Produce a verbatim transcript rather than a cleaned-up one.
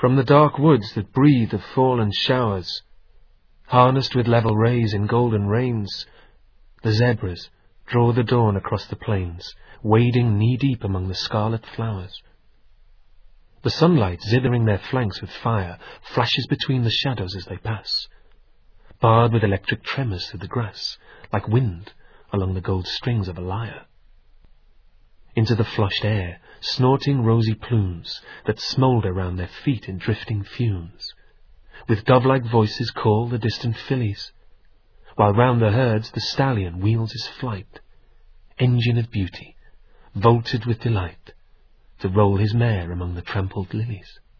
From the dark woods that breathe of fallen showers, harnessed with level rays in golden reins, the zebras draw the dawn across the plains, wading knee-deep among the scarlet flowers. The sunlight, zithering their flanks with fire, flashes between the shadows as they pass, barred with electric tremors through the grass, like wind along the gold strings of a lyre. Into the flushed air, snorting rosy plumes that smoulder round their feet in drifting fumes, with dove-like voices call the distant fillies, while round the herds the stallion wheels his flight, engine of beauty, vaulted with delight, to roll his mare among the trampled lilies.